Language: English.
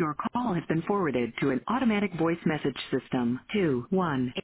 Your call has been forwarded to an automatic voice message system. 2-1